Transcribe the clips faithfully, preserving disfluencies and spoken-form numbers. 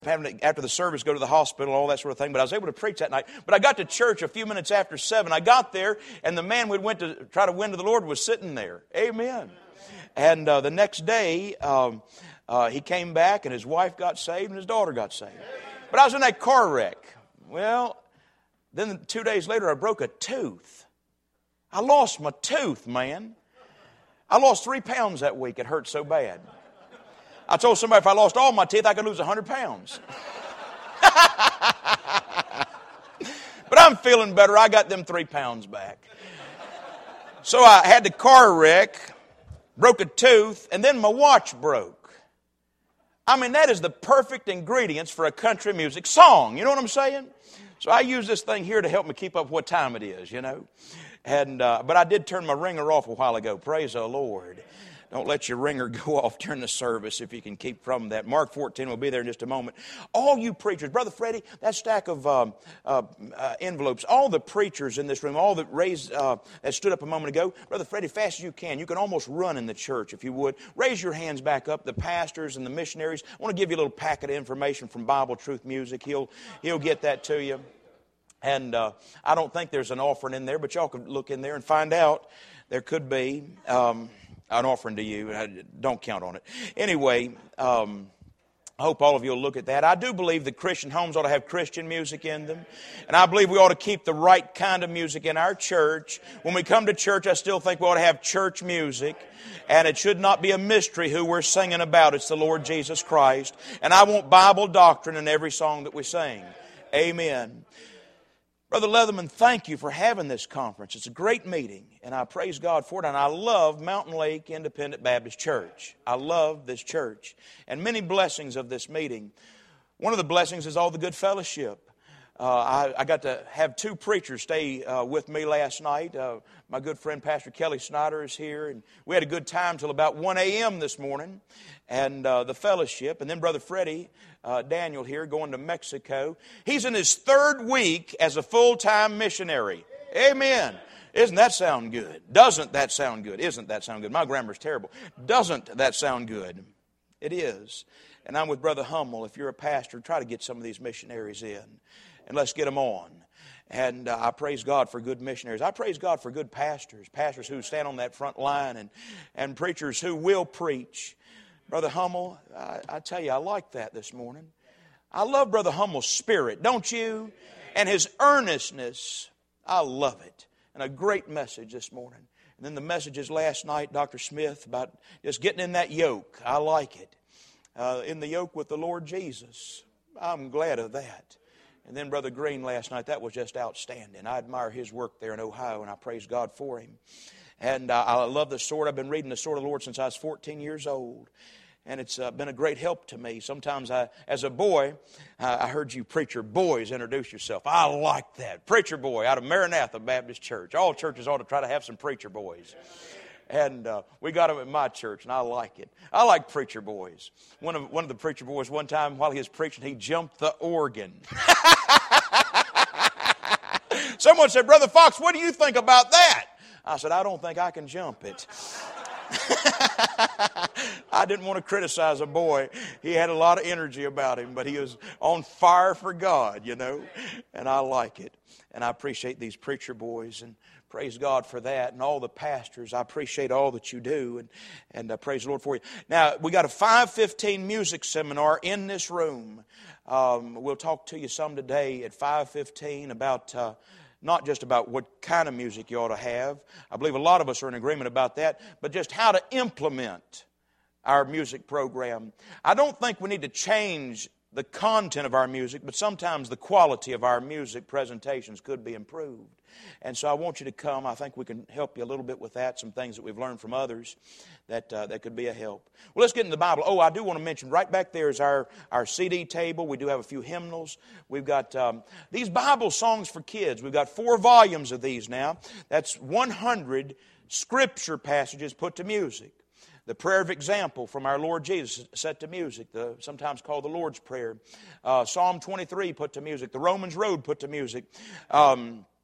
having to, after the service, go to the hospital, all that sort of thing. But I was able to preach that night. But I got to church a few minutes after seven. I got there, and the man we went to try to win to the Lord was sitting there. Amen. And uh, the next day, um, uh, he came back, and his wife got saved, and his daughter got saved. But I was in that car wreck. Well, then two days later, I broke a tooth. I lost my tooth, man. I lost three pounds that week. It hurt so bad. I told somebody if I lost all my teeth, I could lose one hundred pounds. But I'm feeling better. I got them three pounds back. So I had the car wreck, broke a tooth, and then my watch broke. I mean, that is the perfect ingredients for a country music song. You know what I'm saying? So I use this thing here to help me keep up what time it is, you know. And uh, but I did turn my ringer off a while ago. Praise the Lord. Don't let your ringer go off during the service if you can keep from that. Mark fourteen will be there in just a moment. All you preachers, Brother Freddie, that stack of um, uh, uh, envelopes, all the preachers in this room, all that raised, uh, that stood up a moment ago, Brother Freddie, fast as you can. You can almost run in the church if you would. Raise your hands back up. The pastors and the missionaries. I want to give you a little packet of information from Bible Truth Music. He'll he'll get that to you. And uh, I don't think there's an offering in there, but y'all can look in there and find out. There could be. Um, An offering to you. Don't count on it. Anyway, um, I hope all of you will look at that. I do believe that Christian homes ought to have Christian music in them. And I believe we ought to keep the right kind of music in our church. When we come to church, I still think we ought to have church music. And it should not be a mystery who we're singing about. It's the Lord Jesus Christ. And I want Bible doctrine in every song that we sing. Amen. Brother Leatherman, thank you for having this conference. It's a great meeting, and I praise God for it. And I love Mountain Lake Independent Baptist Church. I love this church. And many blessings of this meeting. One of the blessings is all the good fellowship. Uh, I, I got to have two preachers stay uh, with me last night. Uh, my good friend Pastor Kelly Snyder is here, and we had a good time till about one a.m. this morning, and uh, the fellowship. And then Brother Freddie uh, Daniel here going to Mexico. He's in his third week as a full-time missionary. Amen. Isn't that sound good? Doesn't that sound good? Isn't that sound good? My grammar's terrible. Doesn't that sound good? It is. And I'm with Brother Hummel. If you're a pastor, try to get some of these missionaries in. And let's get them on. And uh, I praise God for good missionaries. I praise God for good pastors. Pastors who stand on that front line. And, and preachers who will preach. Brother Hummel, I, I tell you, I like that this morning. I love Brother Hummel's spirit, don't you? And his earnestness. I love it. And a great message this morning. And then the messages last night, Doctor Smith, about just getting in that yoke. I like it. Uh, in the yoke with the Lord Jesus. I'm glad of that. And then Brother Green last night, that was just outstanding. I admire his work there in Ohio, and I praise God for him. And uh, I love the sword. I've been reading the sword of the Lord since I was fourteen years old. And it's uh, been a great help to me. Sometimes I, as a boy, uh, I heard you preacher boys introduce yourself. I like that. Preacher boy out of Maranatha Baptist Church. All churches ought to try to have some preacher boys. And uh, we got them at my church, and I like it. I like preacher boys. One of one of the preacher boys, one time while he was preaching, he jumped the organ. Someone said, Brother Fox, what do you think about that? I said, I don't think I can jump it. I didn't want to criticize a boy. He had a lot of energy about him, but he was on fire for God, you know. And I like it. And I appreciate these preacher boys, and praise God for that. And all the pastors, I appreciate all that you do, and, and uh, praise the Lord for you. Now, we got a five fifteen music seminar in this room. Um, we'll talk to you some today at five fifteen about... Uh, Not just about what kind of music you ought to have. I believe a lot of us are in agreement about that. But just how to implement our music program. I don't think we need to change the content of our music, but sometimes the quality of our music presentations could be improved. And so I want you to come. I think we can help you a little bit with that, some things that we've learned from others that uh, that could be a help. Well, let's get into the Bible. Oh, I do want to mention, right back there is our, our C D table. We do have a few hymnals. We've got um, these Bible songs for kids. We've got four volumes of these now. That's one hundred scripture passages put to music. The prayer of example from our Lord Jesus set to music, the, sometimes called the Lord's Prayer. Uh, Psalm twenty-three put to music. The Romans Road put to music. Um,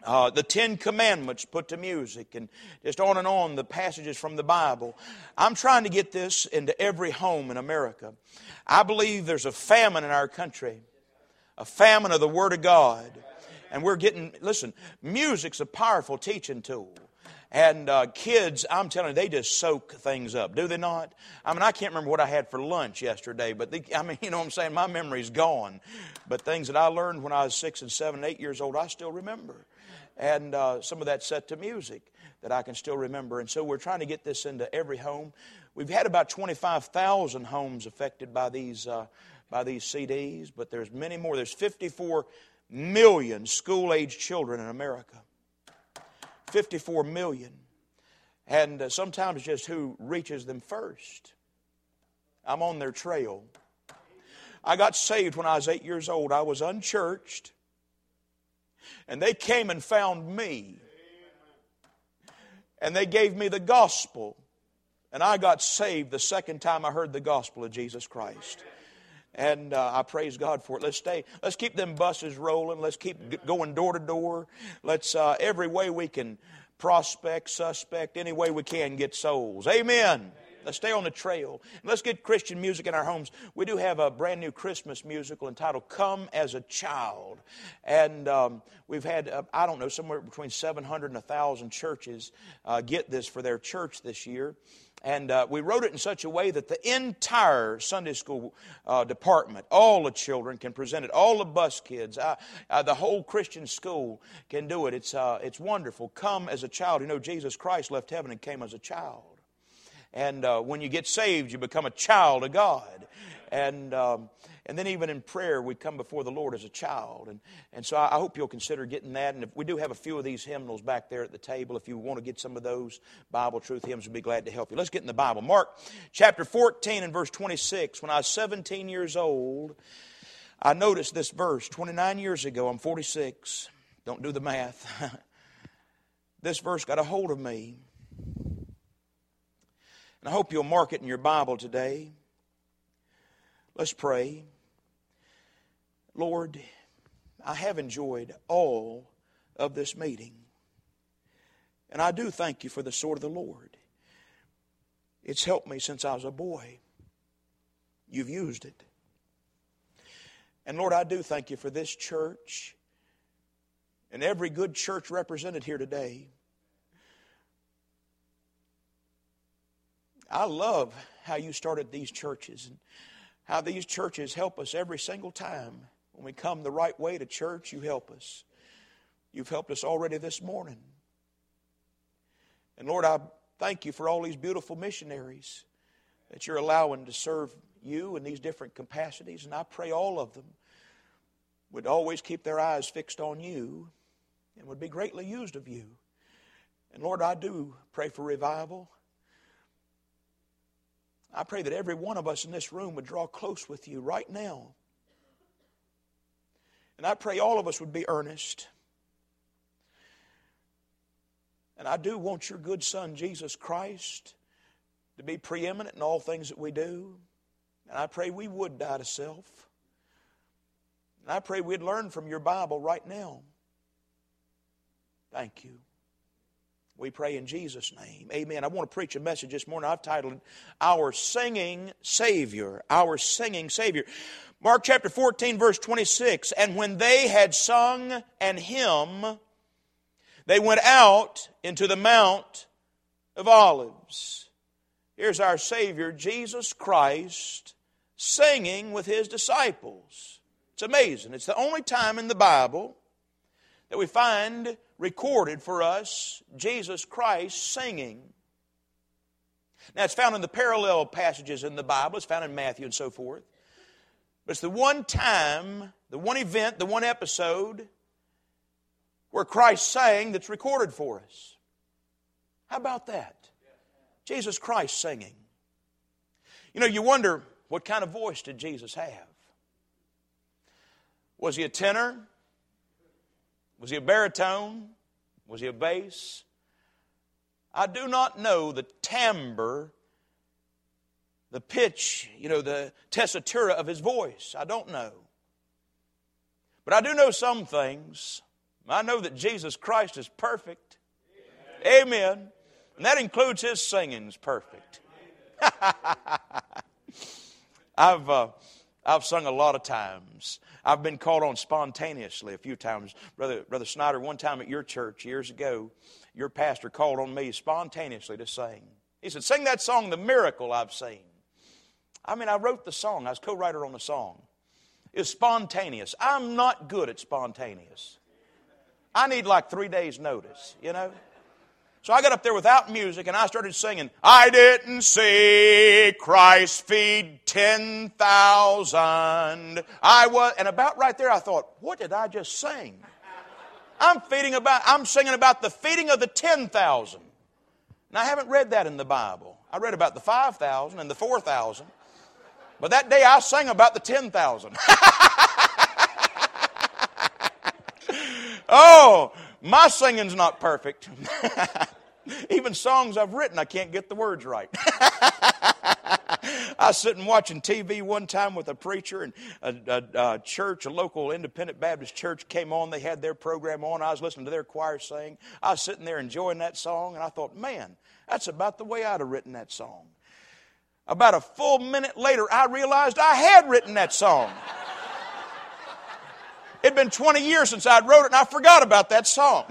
Uh, the Ten Commandments put to music, and just on and on the passages from the Bible. I'm trying to get this into every home in America. I believe there's a famine in our country, a famine of the Word of God. And we're getting, listen, music's a powerful teaching tool. And uh, kids, I'm telling you, they just soak things up, do they not? I mean, I can't remember what I had for lunch yesterday, but the, I mean, you know what I'm saying? My memory's gone. But things that I learned when I was six and seven, eight years old, I still remember. And uh, some of that's set to music that I can still remember. And so we're trying to get this into every home. We've had about twenty-five thousand homes affected by these uh, by these C Ds, but there's many more. There's fifty-four million school-age children in America. fifty-four million. And uh, sometimes just who reaches them first. I'm on their trail. I got saved when I was eight years old. I was unchurched. And they came and found me. And they gave me the gospel. And I got saved the second time I heard the gospel of Jesus Christ. And uh, I praise God for it. Let's stay. Let's keep them buses rolling. Let's keep going door to door. Let's, uh, every way we can prospect, suspect, any way we can get souls. Amen. Let's stay on the trail. And let's get Christian music in our homes. We do have a brand new Christmas musical entitled Come as a Child. And um, we've had, uh, I don't know, somewhere between seven hundred and one thousand churches uh, get this for their church this year. And uh, we wrote it in such a way that the entire Sunday school uh, department, all the children can present it, all the bus kids, uh, uh, the whole Christian school can do it. It's, uh, it's wonderful. Come as a child. You know, Jesus Christ left heaven and came as a child. And uh, when you get saved, you become a child of God. And um, and then even in prayer, we come before the Lord as a child. And, and so I, I hope you'll consider getting that. And if we do have a few of these hymnals back there at the table. If you want to get some of those Bible truth hymns, we'd be glad to help you. Let's get in the Bible. Mark chapter fourteen and verse twenty-six. When I was seventeen years old, I noticed this verse. twenty-nine years ago, I'm forty-six. Don't do the math. This verse got a hold of me. And I hope you'll mark it in your Bible today. Let's pray. Lord, I have enjoyed all of this meeting. And I do thank you for the sword of the Lord. It's helped me since I was a boy. You've used it. And Lord, I do thank you for this church and every good church represented here today. I love how you started these churches and how these churches help us every single time. When we come the right way to church, you help us. You've helped us already this morning. And Lord, I thank you for all these beautiful missionaries that you're allowing to serve you in these different capacities. And I pray all of them would always keep their eyes fixed on you and would be greatly used of you. And Lord, I do pray for revival. I pray that every one of us in this room would draw close with you right now. And I pray all of us would be earnest. And I do want your good Son, Jesus Christ, to be preeminent in all things that we do. And I pray we would die to self. And I pray we'd learn from your Bible right now. Thank you. We pray in Jesus' name. Amen. I want to preach a message this morning. I've titled it, Our Singing Savior. Our Singing Savior. Mark chapter fourteen, verse twenty-six. And when they had sung an hymn, they went out into the Mount of Olives. Here's our Savior, Jesus Christ, singing with His disciples. It's amazing. It's the only time in the Bible that we find recorded for us Jesus Christ singing. Now, it's found in the parallel passages in the Bible. It's found in Matthew and so forth. But it's the one time, the one event, the one episode where Christ sang that's recorded for us. How about that? Jesus Christ singing. You know, you wonder, what kind of voice did Jesus have? Was he a tenor? Was he a baritone? Was he a bass? I do not know the timbre, the pitch, you know, the tessitura of his voice. I don't know. But I do know some things. I know that Jesus Christ is perfect. Amen. Amen. And that includes His singing's perfect. I've uh, I've sung a lot of times. I've been called on spontaneously a few times. Brother, Brother Snyder, one time at your church years ago, your pastor called on me spontaneously to sing. He said, sing that song, The Miracle I've Seen. I mean, I wrote the song. I was co-writer on the song. It's spontaneous. I'm not good at spontaneous. I need like three days' notice, you know. So I got up there without music and I started singing, I didn't see Christ feed ten thousand. I was, and about right there I thought, what did I just sing? I'm feeding about, I'm singing about the feeding of the ten thousand. And I haven't read that in the Bible. I read about the five thousand and the four thousand. But that day I sang about the ten thousand. Oh, my singing's not perfect. Even songs I've written, I can't get the words right. I was sitting watching T V one time with a preacher, and a, a, a church, a local independent Baptist church came on. They had their program on. I was listening to their choir sing. I was sitting there enjoying that song, and I thought, man, that's about the way I'd have written that song. About a full minute later, I realized I had written that song. It'd been twenty years since I'd wrote it, and I forgot about that song.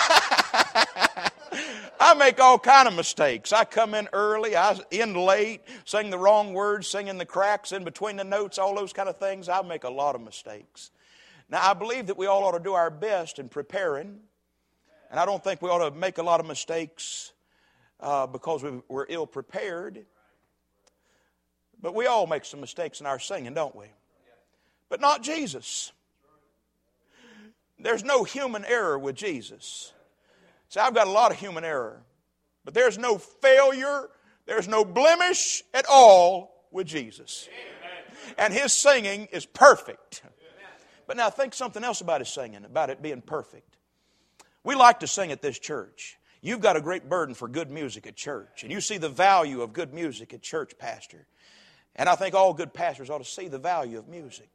I make all kind of mistakes. I come in early, I end late, sing the wrong words, sing in the cracks in between the notes, all those kind of things. I make a lot of mistakes. Now, I believe that we all ought to do our best in preparing, and I don't think we ought to make a lot of mistakes uh, because we, we're ill prepared. But we all make some mistakes in our singing, don't we? But not Jesus. There's no human error with Jesus. See, I've got a lot of human error. But there's no failure, there's no blemish at all with Jesus. And His singing is perfect. But now think something else about His singing, about it being perfect. We like to sing at this church. You've got a great burden for good music at church. And you see the value of good music at church, Pastor. And I think all good pastors ought to see the value of music.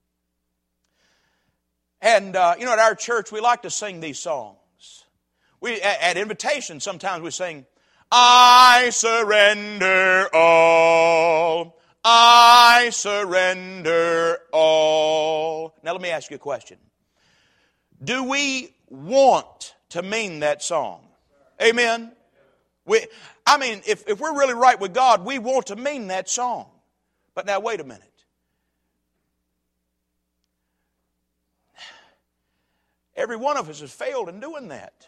And, uh, you know, at our church, we like to sing these songs. We, at, at invitation, sometimes we sing, I surrender all, I surrender all. Now, let me ask you a question. Do we want to mean that song? Amen? We, I mean, if, if we're really right with God, we want to mean that song. But now, wait a minute. Every one of us has failed in doing that.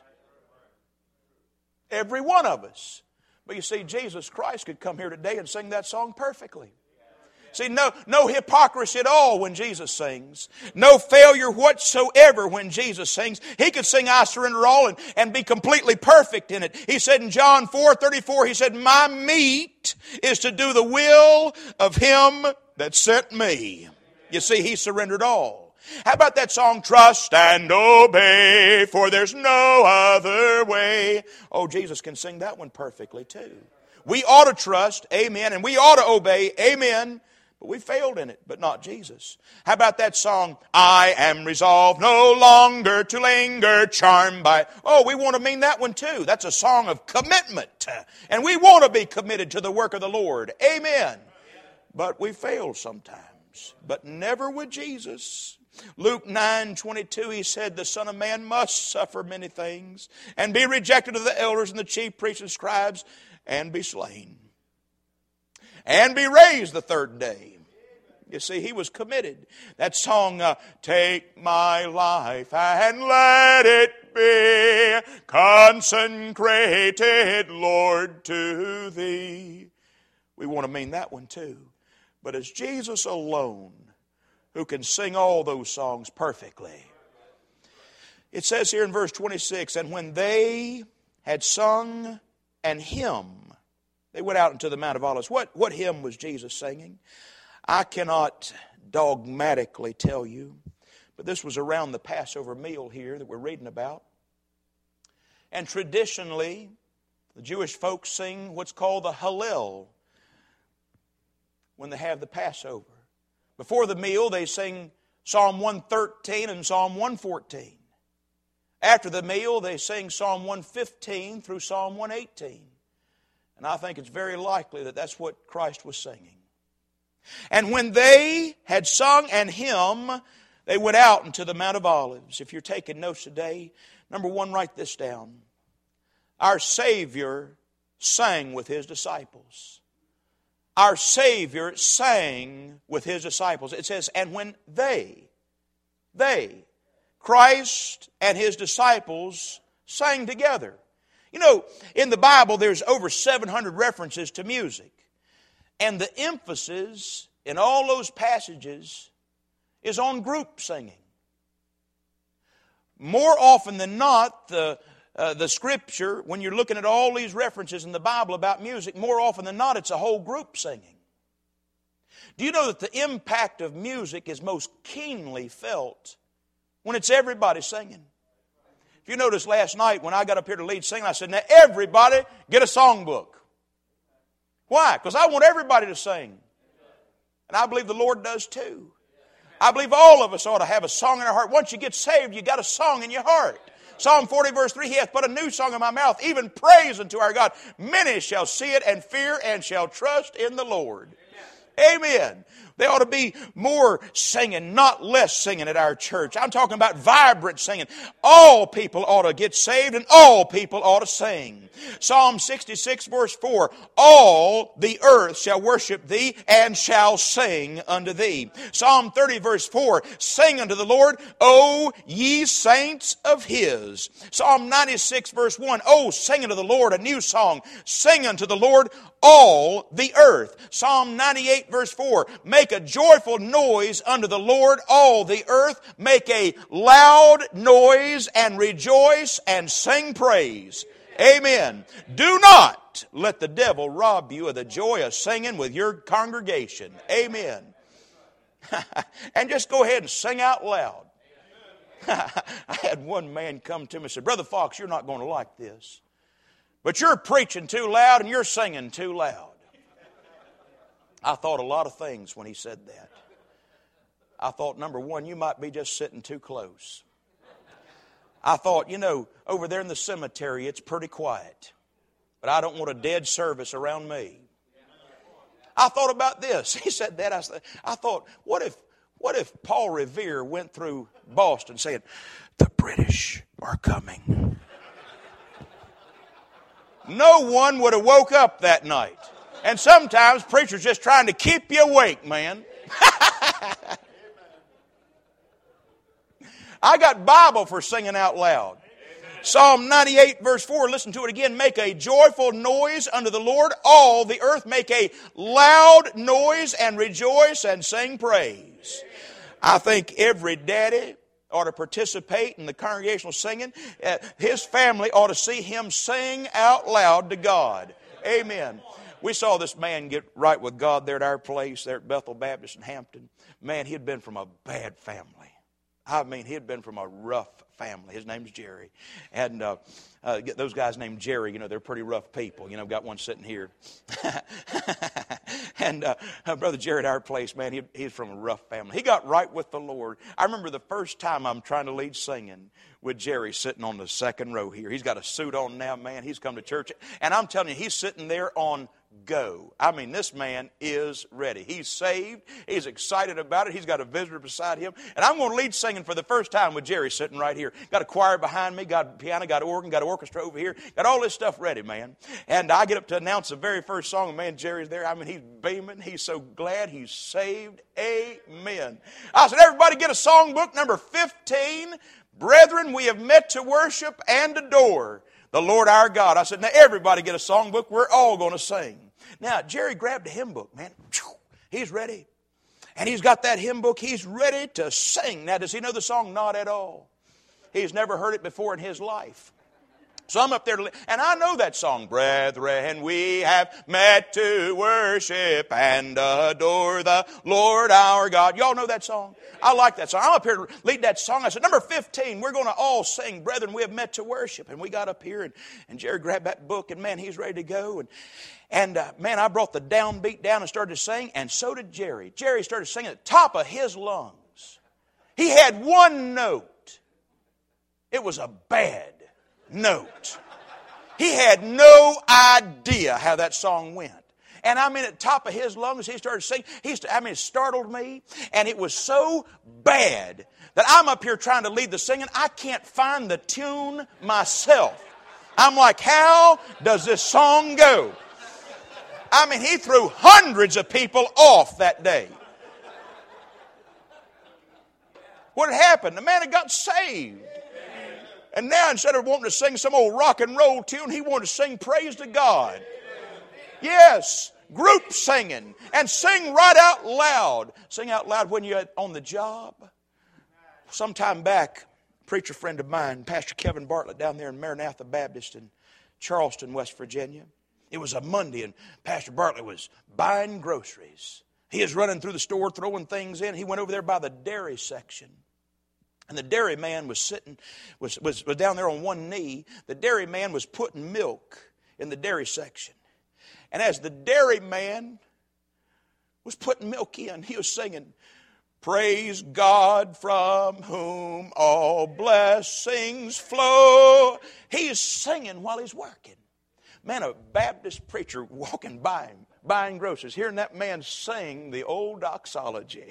Every one of us. But you see, Jesus Christ could come here today and sing that song perfectly. See, no, no hypocrisy at all when Jesus sings. No failure whatsoever when Jesus sings. He could sing I surrender all and, and be completely perfect in it. He said in John four thirty-four, He said, my meat is to do the will of Him that sent me. You see, He surrendered all. How about that song, Trust and Obey, for there's no other way? Oh, Jesus can sing that one perfectly too. We ought to trust, amen, and we ought to obey, amen, but we failed in it, but not Jesus. How about that song, I am resolved no longer to linger, charmed by... Oh, we want to mean that one too. That's a song of commitment, and we want to be committed to the work of the Lord, amen. But we fail sometimes, but never with Jesus. Luke nine twenty-two, He said, the Son of Man must suffer many things and be rejected of the elders and the chief priests and scribes and be slain and be raised the third day. You see, He was committed. That song, uh, take my life and let it be consecrated, Lord, to Thee. We want to mean that one too. But it's Jesus alone who can sing all those songs perfectly. It says here in verse twenty-six, and when they had sung an hymn, they went out into the Mount of Olives. What, what hymn was Jesus singing? I cannot dogmatically tell you, but this was around the Passover meal here that we're reading about. And traditionally, the Jewish folks sing what's called the Hallel when they have the Passover. Before the meal, they sing Psalm one thirteen and Psalm one fourteen. After the meal, they sing Psalm one fifteen through Psalm one eighteen. And I think it's very likely that that's what Christ was singing. And when they had sung an hymn, they went out into the Mount of Olives. If you're taking notes today, number one, write this down. Our Savior sang with His disciples. Our Savior sang with His disciples. It says, and when they, they, Christ and His disciples sang together. You know, in the Bible there's over seven hundred references to music. And the emphasis in all those passages is on group singing. More often than not, the, uh, the Scripture, when you're looking at all these references in the Bible about music, more often than not it's a whole group singing. Do you know that the impact of music is most keenly felt when it's everybody singing? If you noticed last night when I got up here to lead singing, I said, now everybody get a songbook. Why? Because I want everybody to sing. And I believe the Lord does too. I believe all of us ought to have a song in our heart. Once you get saved, you got a song in your heart. Psalm forty verse three, He hath put a new song in my mouth, even praise unto our God. Many shall see it and fear and shall trust in the Lord. Amen. There ought to be more singing, not less singing at our church. I'm talking about vibrant singing. All people ought to get saved and all people ought to sing. Psalm sixty-six verse four, all the earth shall worship Thee and shall sing unto Thee. Psalm thirty verse four, sing unto the Lord, O ye saints of His. Psalm ninety-six verse one, oh, sing unto the Lord a new song. Sing unto the Lord all the earth. Psalm ninety-eight verse four, make a joyful noise unto the Lord, all the earth. Make a loud noise and rejoice and sing praise. Amen. Do not let the devil rob you of the joy of singing with your congregation. Amen. And just go ahead and sing out loud. I had one man come to me and said, Brother Fox, you're not going to like this, but you're preaching too loud and you're singing too loud. I thought a lot of things when he said that. I thought, number one, you might be just sitting too close. I thought, you know, over there in the cemetery, it's pretty quiet. But I don't want a dead service around me. I thought about this. He said that. I, I thought, what if, what if Paul Revere went through Boston saying, the British are coming? No one would have woke up that night. And sometimes preachers just trying to keep you awake, man. I got Bible for singing out loud. Psalm ninety-eight verse four, listen to it again. Make a joyful noise unto the Lord, all the earth. Make a loud noise and rejoice and sing praise. I think every daddy ought to participate in the congregational singing. Uh, his family ought to see him sing out loud to God. Amen. We saw this man get right with God there at our place, there at Bethel Baptist in Hampton. Man, he had been from a bad family. I mean, he had been from a rough family. His name's Jerry. And uh, uh, those guys named Jerry, you know, they're pretty rough people. You know, got one sitting here. and uh, uh, Brother Jerry at our place, man, he, he's from a rough family. He got right with the Lord. I remember the first time I'm trying to lead singing with Jerry sitting on the second row here. He's got a suit on now, man. He's come to church. And I'm telling you, he's sitting there on go. I mean, this man is ready. He's saved. He's excited about it. He's got a visitor beside him. And I'm going to lead singing for the first time with Jerry sitting right here. Got a choir behind me, got a piano, got an organ, got an orchestra over here. Got all this stuff ready, man. And I get up to announce the very first song, and man, Jerry's there. I mean, he's beaming. He's so glad he's saved. Amen. I said, everybody get a songbook, number fifteen. Brethren, we have met to worship and adore the Lord our God. I said, now everybody get a songbook. We're all going to sing. Now, Jerry grabbed a hymn book, man. He's ready. And he's got that hymn book. He's ready to sing. Now, does he know the song? Not at all. He's never heard it before in his life. So I'm up there, to, and I know that song. Brethren, we have met to worship and adore the Lord our God. Y'all know that song? I like that song. I'm up here to lead that song. I said, number fifteen, we're going to all sing, Brethren, we have met to worship. And we got up here, and, and Jerry grabbed that book, and man, he's ready to go. And, and uh, man, I brought the downbeat down and started to sing, and so did Jerry. Jerry started singing at the top of his lungs. He had one note. It was a bad note. He had no idea how that song went. And I mean, at the top of his lungs, he started singing. He used to, I mean, it startled me. And it was so bad that I'm up here trying to lead the singing. I can't find the tune myself. I'm like, how does this song go? I mean, he threw hundreds of people off that day. What had happened? The man had got saved. And now instead of wanting to sing some old rock and roll tune, he wanted to sing praise to God. Yes, group singing. And sing right out loud. Sing out loud when you're on the job. Sometime back, a preacher friend of mine, Pastor Kevin Bartlett, down there in Maranatha Baptist in Charleston, West Virginia. It was a Monday, and Pastor Bartlett was buying groceries. He was running through the store, throwing things in. He went over there by the dairy section. And the dairy man was sitting, was, was, was down there on one knee. The dairy man was putting milk in the dairy section. And as the dairy man was putting milk in, he was singing, "Praise God from whom all blessings flow." He's singing while he's working. Man, a Baptist preacher walking by him, buying groceries, hearing that man sing the old doxology.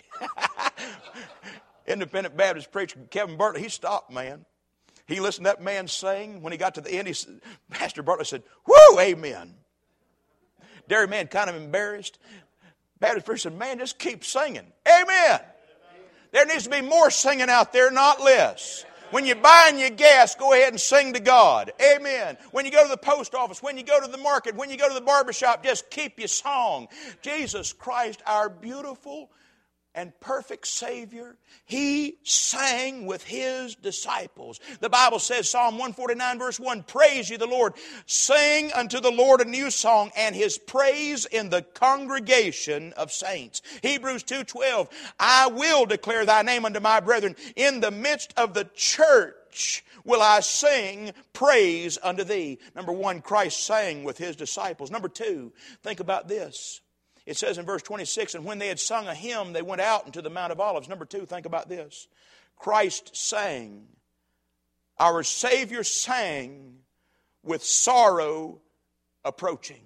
Independent Baptist preacher Kevin Bartlett, he stopped, man. He listened to that man sing. When he got to the end, he said, Pastor Bartlett said, "Whoo, amen." Dairy man kind of embarrassed. Baptist preacher said, "Man, just keep singing. Amen." There needs to be more singing out there, not less. When you're buying your gas, go ahead and sing to God. Amen. When you go to the post office, when you go to the market, when you go to the barbershop, just keep your song. Jesus Christ, our beautiful and perfect Savior, He sang with His disciples. The Bible says, Psalm one forty-nine verse one, "Praise ye the Lord. Sing unto the Lord a new song, and His praise in the congregation of saints." Hebrews two twelve, "I will declare thy name unto my brethren. In the midst of the church will I sing praise unto thee." Number one, Christ sang with His disciples. Number two, think about this. It says in verse twenty-six, "And when they had sung a hymn, they went out into the Mount of Olives." Number two, think about this. Christ sang. Our Savior sang with sorrow approaching.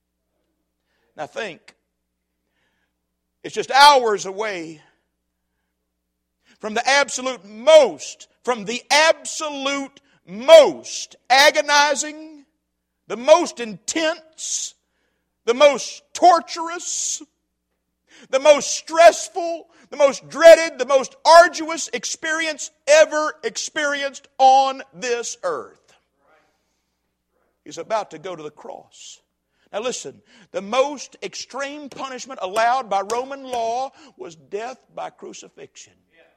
Now think. It's just hours away from the absolute most, from the absolute most agonizing, the most intense, the most torturous, the most stressful, the most dreaded, the most arduous experience ever experienced on this earth. He's about to go to the cross. Now listen, the most extreme punishment allowed by Roman law was death by crucifixion.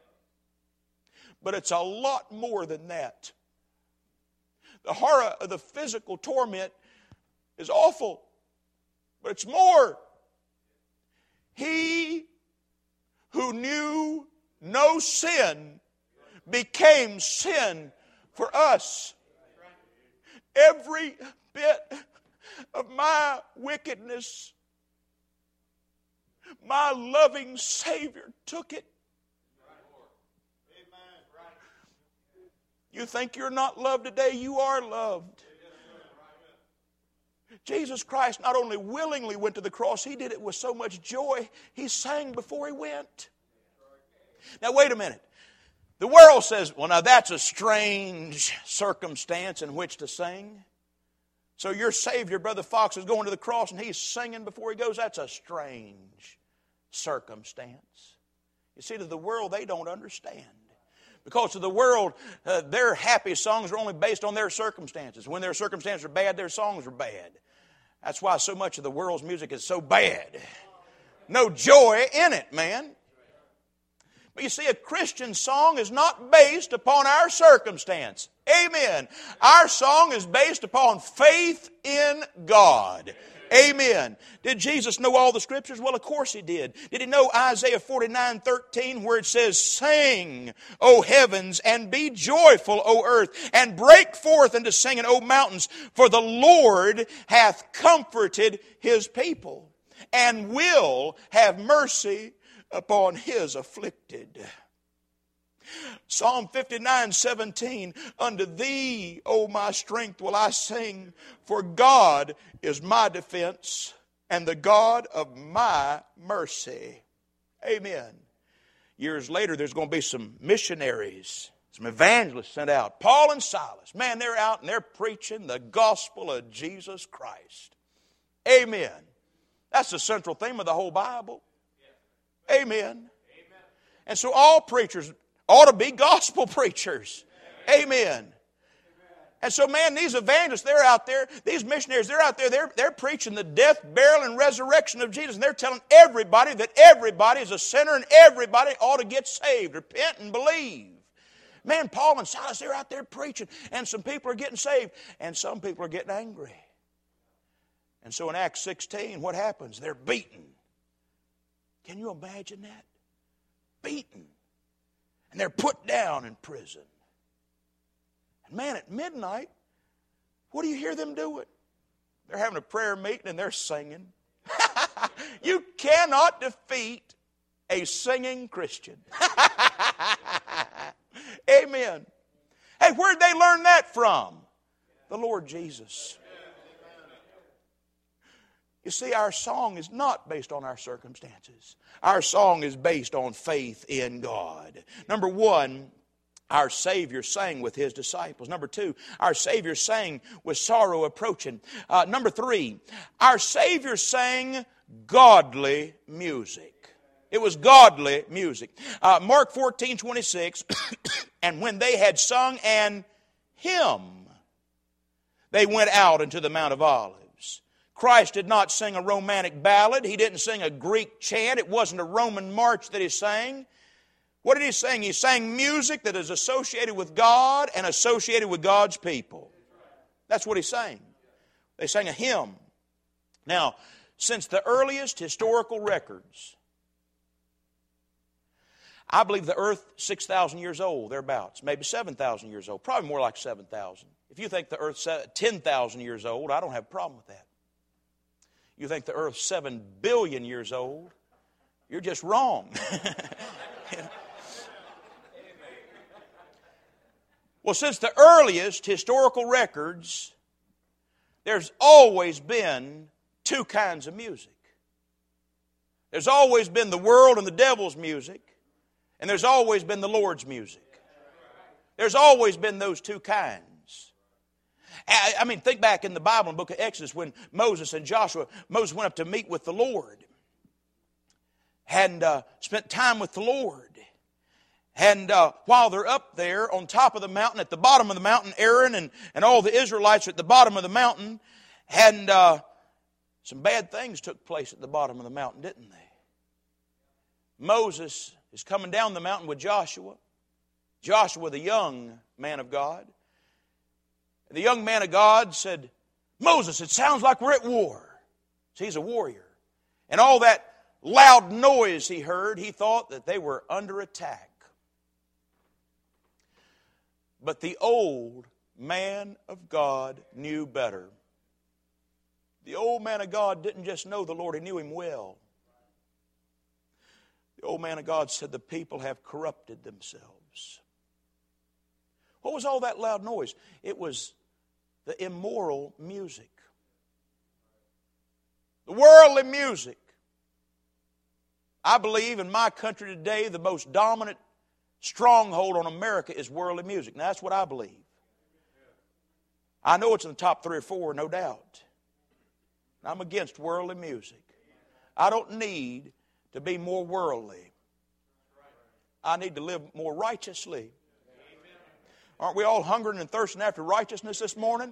But it's a lot more than that. The horror of the physical torment is awful. But it's more. He who knew no sin became sin for us. Every bit of my wickedness, my loving Savior took it. You think you're not loved today? You are loved. Jesus Christ not only willingly went to the cross, He did it with so much joy, He sang before He went. Now wait a minute. The world says, well, now that's a strange circumstance in which to sing. So your Savior, Brother Fox, is going to the cross and He's singing before He goes. That's a strange circumstance. You see, to the world, they don't understand. Because to the world, uh, their happy songs are only based on their circumstances. When their circumstances are bad, their songs are bad. That's why so much of the world's music is so bad. No joy in it, man. But you see, a Christian song is not based upon our circumstance. Amen. Our song is based upon faith in God. Amen. Did Jesus know all the Scriptures? Well, of course He did. Did He know Isaiah forty-nine thirteen where it says, "Sing, O heavens, and be joyful, O earth, and break forth into singing, O mountains, for the Lord hath comforted His people, and will have mercy upon His afflicted." Psalm fifty-nine seventeen, unto thee, O my strength, will I sing, for God is my defense and the God of my mercy. Amen. Years later, there's going to be some missionaries, some evangelists sent out. Paul and Silas, man, they're out and they're preaching the gospel of Jesus Christ. Amen. That's the central theme of the whole Bible. Amen. And so all preachers ought to be gospel preachers. Amen. And so, man, these evangelists, they're out there, these missionaries, they're out there, they're, they're preaching the death, burial, and resurrection of Jesus. And they're telling everybody that everybody is a sinner and everybody ought to get saved, repent, and believe. Man, Paul and Silas, they're out there preaching, and some people are getting saved, and some people are getting angry. And so in Acts sixteen, what happens? They're beaten. Can you imagine that? Beaten. And they're put down in prison. And man, at midnight, what do you hear them doing? They're having a prayer meeting and they're singing. You cannot defeat a singing Christian. Amen. Hey, where'd they learn that from? The Lord Jesus. You see, our song is not based on our circumstances. Our song is based on faith in God. Number one, our Savior sang with His disciples. Number two, our Savior sang with sorrow approaching. Uh, number three, our Savior sang godly music. It was godly music. Uh, Mark fourteen twenty-six, and when they had sung an hymn, they went out into the Mount of Olives. Christ did not sing a romantic ballad. He didn't sing a Greek chant. It wasn't a Roman march that He sang. What did He sing? He sang music that is associated with God and associated with God's people. That's what He sang. They sang a hymn. Now, since the earliest historical records, I believe the earth six thousand years old, thereabouts, maybe seven thousand years old, probably more like seven thousand. If you think the earth's ten thousand years old, I don't have a problem with that. You think the earth's seven billion years old, you're just wrong. Well, since the earliest historical records, there's always been two kinds of music. There's always been the world and the devil's music, and there's always been the Lord's music. There's always been those two kinds. I, I mean, think back in the Bible, in the book of Exodus, when Moses and Joshua, Moses went up to meet with the Lord and uh, spent time with the Lord. And uh, while they're up there on top of the mountain, at the bottom of the mountain, Aaron and, and all the Israelites are at the bottom of the mountain, and uh, some bad things took place at the bottom of the mountain, didn't they? Moses is coming down the mountain with Joshua. Joshua, the young man of God. And the young man of God said, Moses, it sounds like we're at war. So he's a warrior. And all that loud noise he heard, he thought that they were under attack. But the old man of God knew better. The old man of God didn't just know the Lord, he knew Him well. The old man of God said, the people have corrupted themselves. What was all that loud noise? It was the immoral music. The worldly music. I believe in my country today, the most dominant stronghold on America is worldly music. Now, that's what I believe. I know it's in the top three or four, no doubt. I'm against worldly music. I don't need to be more worldly. I need to live more righteously. Aren't we all hungering and thirsting after righteousness this morning?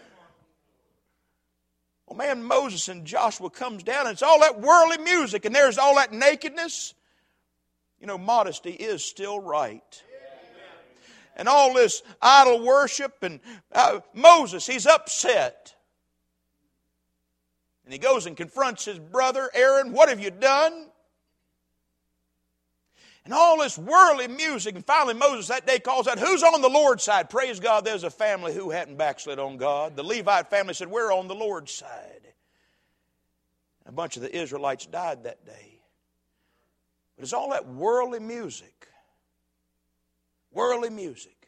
Well, man, Moses and Joshua comes down, and it's all that worldly music, and there's all that nakedness. You know, modesty is still right. And all this idol worship, and uh, Moses, he's upset. And he goes and confronts his brother, Aaron, what have you done? And all this worldly music, and finally Moses that day calls out, who's on the Lord's side? Praise God, there's a family who hadn't backslid on God. The Levite family said, we're on the Lord's side. And a bunch of the Israelites died that day. But it's all that worldly music. Worldly music.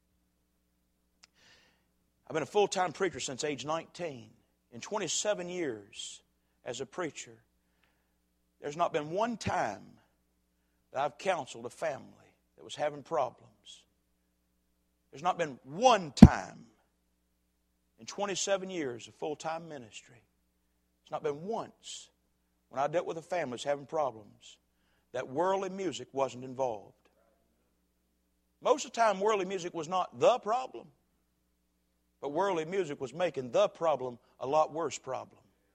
I've been a full-time preacher since age nineteen. In twenty-seven years as a preacher, there's not been one time that I've counseled a family that was having problems. There's not been one time in twenty-seven years of full-time ministry, there's not been once when I dealt with a family that's having problems that worldly music wasn't involved. Most of the time, worldly music was not the problem, but worldly music was making the problem a lot worse problem.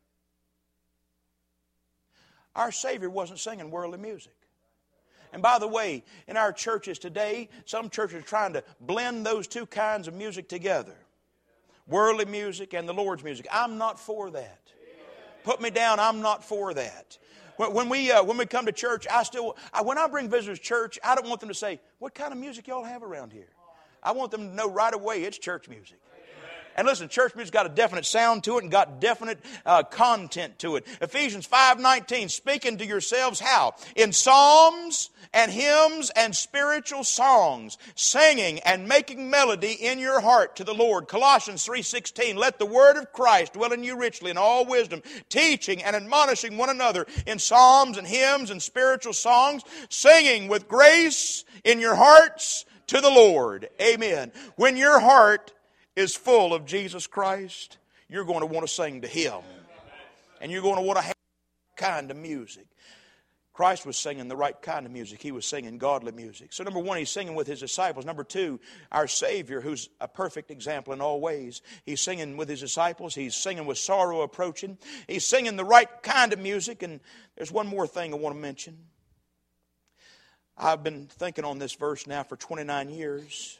Our Savior wasn't singing worldly music. And by the way, in our churches today, some churches are trying to blend those two kinds of music together. Worldly music and the Lord's music. I'm not for that. Put me down, I'm not for that. When we uh, when we come to church, I still I, when I bring visitors to church, I don't want them to say, "What kind of music y'all have around here?" I want them to know right away it's church music. And listen, church music's got a definite sound to it and got definite uh, content to it. Ephesians five nineteen, speaking to yourselves how? In psalms and hymns and spiritual songs, singing and making melody in your heart to the Lord. Colossians three sixteen, let the word of Christ dwell in you richly in all wisdom, teaching and admonishing one another in psalms and hymns and spiritual songs, singing with grace in your hearts to the Lord. Amen. When your heart is full of Jesus Christ, you're going to want to sing to Him. And you're going to want to have that kind of music. Christ was singing the right kind of music. He was singing godly music. So number one, He's singing with His disciples. Number two, our Savior, who's a perfect example in all ways. He's singing with His disciples. He's singing with sorrow approaching. He's singing the right kind of music. And there's one more thing I want to mention. I've been thinking on this verse now for twenty-nine years.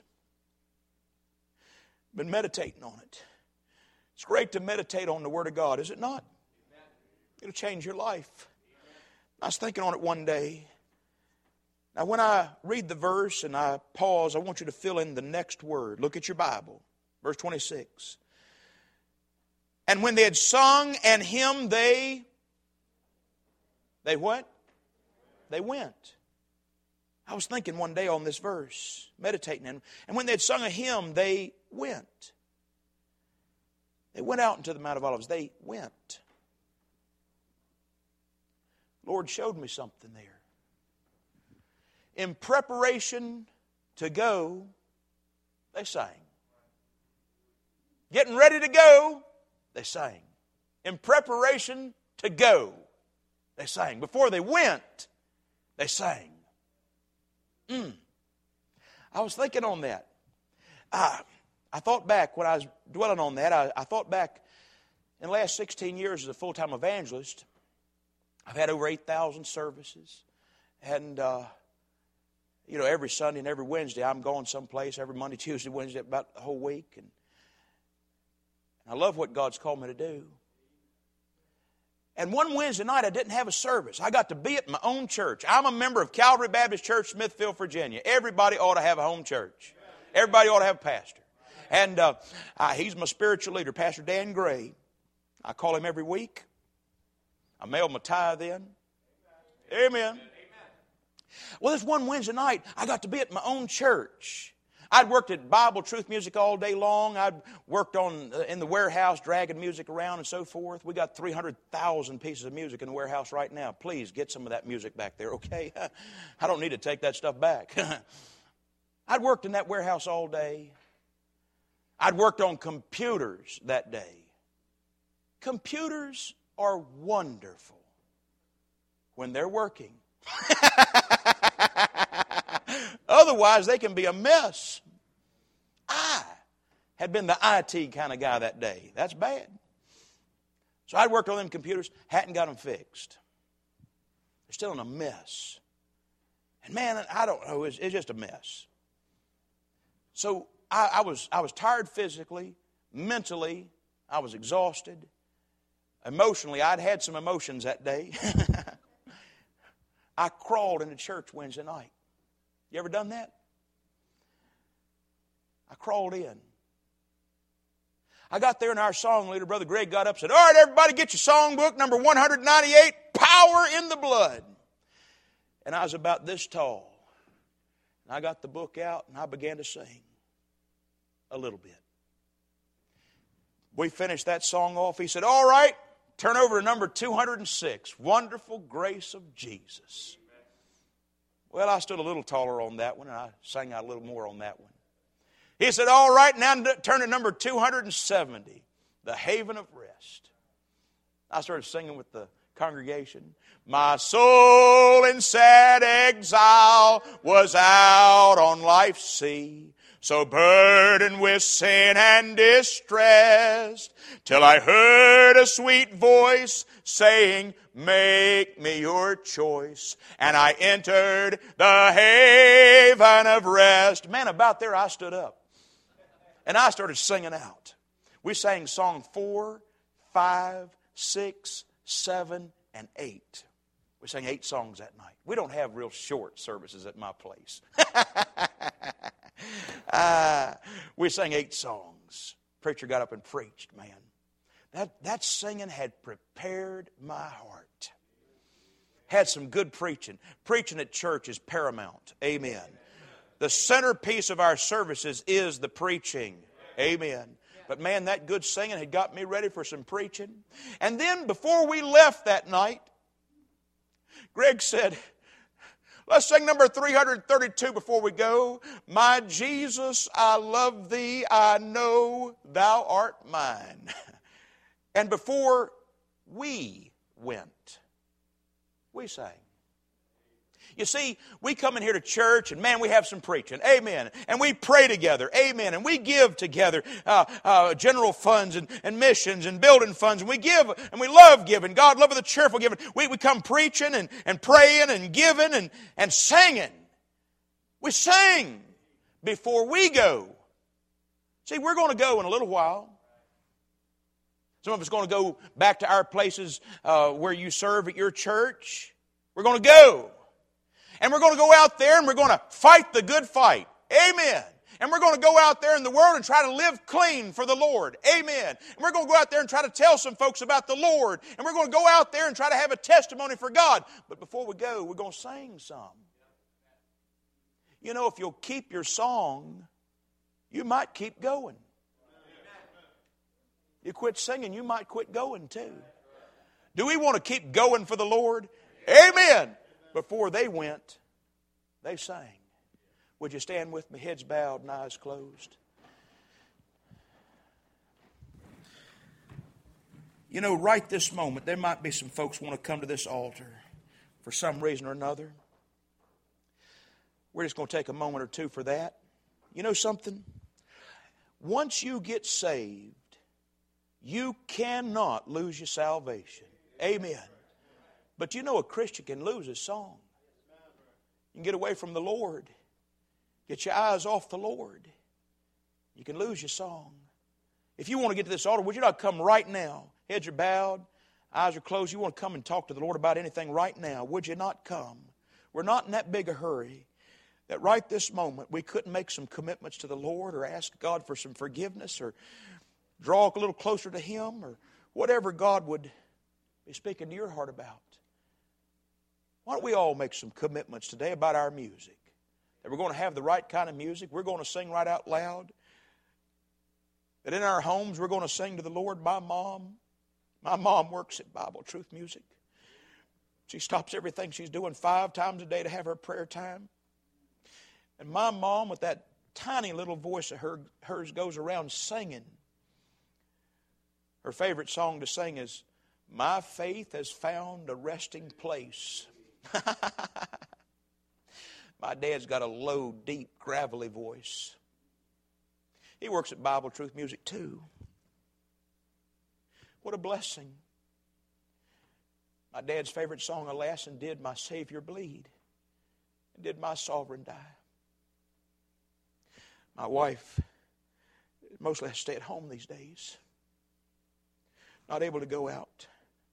Been meditating on it. It's great to meditate on the Word of God, is it not? It'll change your life. I was thinking on it one day. Now, when I read the verse and I pause, I want you to fill in the next word. Look at your Bible. Verse twenty-six. And when they had sung and hymned, they, they what? They went. I was thinking one day on this verse, meditating, and, and when they had sung a hymn, they went. They went out into the Mount of Olives. They went. Lord showed me something there. In preparation to go, they sang. Getting ready to go, they sang. In preparation to go, they sang. Before they went, they sang. Mm. I was thinking on that. I, I thought back when I was dwelling on that. I, I thought back in the last sixteen years as a full-time evangelist. I've had over eight thousand services. And, uh, you know, every Sunday and every Wednesday I'm going someplace. Every Monday, Tuesday, Wednesday, about the whole week. And, and I love what God's called me to do. And one Wednesday night, I didn't have a service. I got to be at my own church. I'm a member of Calvary Baptist Church, Smithfield, Virginia. Everybody ought to have a home church. Everybody ought to have a pastor. And uh, uh, he's my spiritual leader, Pastor Dan Gray. I call him every week. I mail my tithe in. Amen. Well, this one Wednesday night, I got to be at my own church. I'd worked at Bible Truth Music all day long. I'd worked on uh, in the warehouse, dragging music around and so forth. We got three hundred thousand pieces of music in the warehouse right now. Please get some of that music back there, okay? I don't need to take that stuff back. I'd worked in that warehouse all day. I'd worked on computers that day. Computers are wonderful when they're working. Otherwise, they can be a mess. I had been the I T kind of guy that day. That's bad. So I'd worked on them computers, hadn't got them fixed. They're still in a mess. And man, I don't know, it's, it's just a mess. So I, I was I was tired physically, mentally, I was exhausted. Emotionally, I'd had some emotions that day. I crawled into church Wednesday night. You ever done that? I crawled in. I got there and our song leader, Brother Greg, got up and said, all right, everybody get your songbook, number one ninety-eight, Power in the Blood. And I was about this tall. And I got the book out and I began to sing a little bit. We finished that song off. He said, all right, turn over to number two hundred six, Wonderful Grace of Jesus. Well, I stood a little taller on that one, and I sang out a little more on that one. He said, all right, now turn to number two hundred seventy, The Haven of Rest. I started singing with the congregation. My soul in sad exile was out on life's sea, so burdened with sin and distressed, till I heard a sweet voice saying, make me your choice. And I entered the haven of rest. Man, about there I stood up. And I started singing out. We sang song four, five, six, seven, and eight. We sang eight songs that night. We don't have real short services at my place. uh, we sang eight songs. Preacher got up and preached, man. That, that singing had prepared my heart. Had some good preaching. Preaching at church is paramount. Amen. The centerpiece of our services is the preaching. Amen. But man, that good singing had got me ready for some preaching. And then before we left that night, Greg said, let's sing number three hundred thirty-two before we go. My Jesus, I love thee, I know thou art mine. And before we went, we sang. You see, we come in here to church and man, we have some preaching. Amen. And we pray together. Amen. And we give together uh, uh, general funds and, and missions and building funds. And we give and we love giving. God loveth the cheerful giving. We, we come preaching and, and praying and giving and, and singing. We sing before we go. See, we're going to go in a little while. Some of us are going to go back to our places uh, where you serve at your church. We're going to go. And we're going to go out there and we're going to fight the good fight. Amen. And we're going to go out there in the world and try to live clean for the Lord. Amen. And we're going to go out there and try to tell some folks about the Lord. And we're going to go out there and try to have a testimony for God. But before we go, we're going to sing some. You know, if you'll keep your song, you might keep going. You quit singing, you might quit going too. Do we want to keep going for the Lord? Amen. Before they went, they sang. Would you stand with me, heads bowed and eyes closed? You know, right this moment, there might be some folks who want to come to this altar for some reason or another. We're just going to take a moment or two for that. You know something? Once you get saved, you cannot lose your salvation. Amen. But you know a Christian can lose his song. You can get away from the Lord. Get your eyes off the Lord. You can lose your song. If you want to get to this altar, would you not come right now? Heads are bowed, eyes are closed. You want to come and talk to the Lord about anything right now. Would you not come? We're not in that big a hurry that right this moment we couldn't make some commitments to the Lord or ask God for some forgiveness or draw a little closer to Him or whatever God would be speaking to your heart about. Why don't we all make some commitments today about our music? That we're going to have the right kind of music. We're going to sing right out loud. That in our homes we're going to sing to the Lord. My mom, my mom works at Bible Truth Music. She stops everything she's doing five times a day to have her prayer time. And my mom, with that tiny little voice of her, hers, goes around singing. Her favorite song to sing is, My Faith Has Found a Resting Place. My dad's got a low, deep, gravelly voice. He works at Bible Truth Music too. What a blessing. My dad's favorite song, alas, and did my Savior bleed? And did my sovereign die? My wife mostly has to stay at home these days. Not able to go out.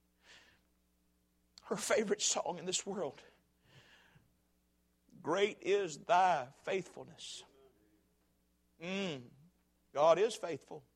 Her favorite song in this world, Great is Thy Faithfulness. Mm, God is faithful.